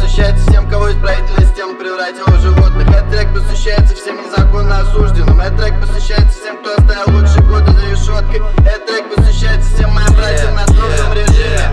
посвящается всем, кого исправительная система превратила в животных. Этот трек посвящается всем незаконно осужденным. Этот трек посвящается всем, кто оставил лучшие годы за решеткой. Этот трек посвящается всем моим братьям на строгом режиме.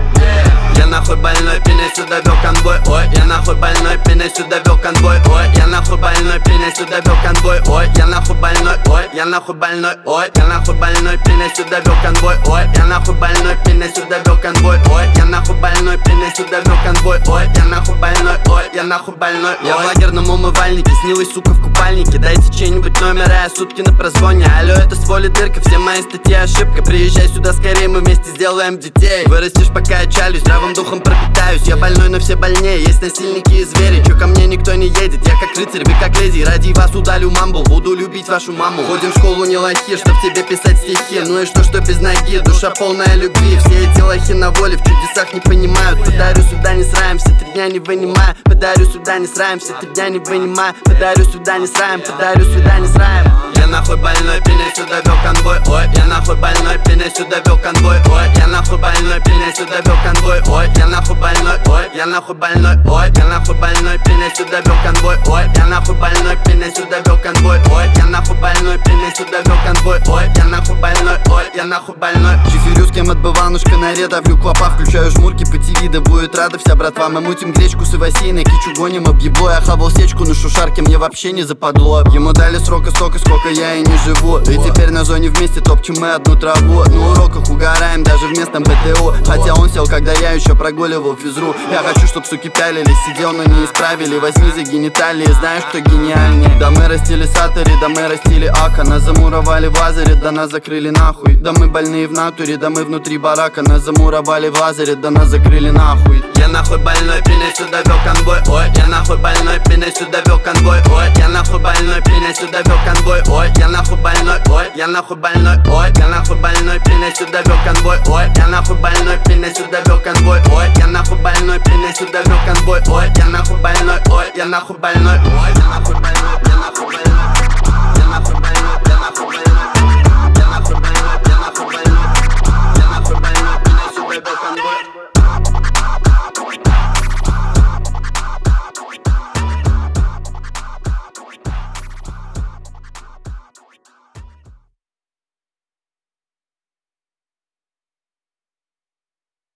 Я нахуй больной, пеня сюда вел конвой. Ой, я нахуй больной, пеня сюда вел конвой. Ой, я нахуй больной, пеня сюда вел конвой. Ой, я нахуй больной, ой, я нахуй больной. Ой, я нахуй больной, пеня сюда вел конвой. Ой, я нахуй больной, пеня сюда вел конвой. Ой, я нахуй больной, пеня сюда вел конвой. Ой, я нахуй больной, ой, я нахуй больной. Я в лагерном умывальнике, снилась сука в купальнике. Дайте чей-нибудь номер, а я сутки на прозвоне. Алло, это с воли дырка, все мои статьи ошибка. Приезжай сюда скорее, мы вместе сделаем детей. Вырастешь, пока я чалюсь, здравым духом пропитаюсь. Я больной, но все больнее, есть насильники и звери. Чё ко мне никто не едет, я как рыцарь, вы как леди. Ради вас удалю мамбл, буду любить вашу маму. Ходим в школу не лохи, чтоб тебе писать стихи. Ну и что без ноги, душа полная любви. Все эти лохи на воле, в чудесах не понимают. Подарю сюда не сраемся, 3 дня не вынимаю. Подарю сюда не сраемся, 3 дня не вынимаю. Подарю сюда не сраем, подарю сюда не сраем. Я нахуй больной, пеня сюда вел конвой. Ой, я нахуй больной, пеня сюда вел конвой. Ой, я нахуй больной, пеня сюда вел конвой. Ой, я нахуй больной, ой, я нахуй больной. Ой, я нахуй больной, пеня сюда вел конвой. Ой, я нахуй больной, пеня сюда вел конвой. Ой, я нахуй больной, пеня сюда вел конвой. Ой, я нахуй больной, ой, я нахуй больной. Чиферю с кем отбыванушка на ред, давлю клопа, включаю жмурки по ТВ, да будет рада вся братва. Мы мутим гречку с Ивасиной, кичу гоним объебло. Я хавал сечку на шушарке, мне вообще не западло. Ему дали срока столько, сколько я и не живу. И теперь на зоне вместе топчем мы одну траву. На уроках угораем даже в местном БТУ. Хотя он сел, когда я еще прогуливал физру. Я хочу, чтоб суки пялились, сидел, но не исправили. Возьми за гениталии, знаешь, кто гениальнее. Да мы растили сатори, да мы растили ака. Нас замуровали в лазере, да нас закрыли нахуй. Да мы больные в натуре, да мы внутри барака. Нас замуровали в лазере, да нас закрыли нахуй. Я нахуй больной, пеня сюда вел конвой. Ой, я нахуй больной, пеня сюда вел конвой. Ой, я нахуй больной, пеня сюда вел конвой. Ой, я нахуй больной, ой, я нахуй больной. Ой, я нахуй больной, пеня сюда вел конвой. Ой, я нахуй больной, пеня сюда вел конвой. Ой, я нахуй больной, пеня сюда вел конвой. Ой, я нахуй больной, ой, я нахуй больной. Ой, я нахуй больной.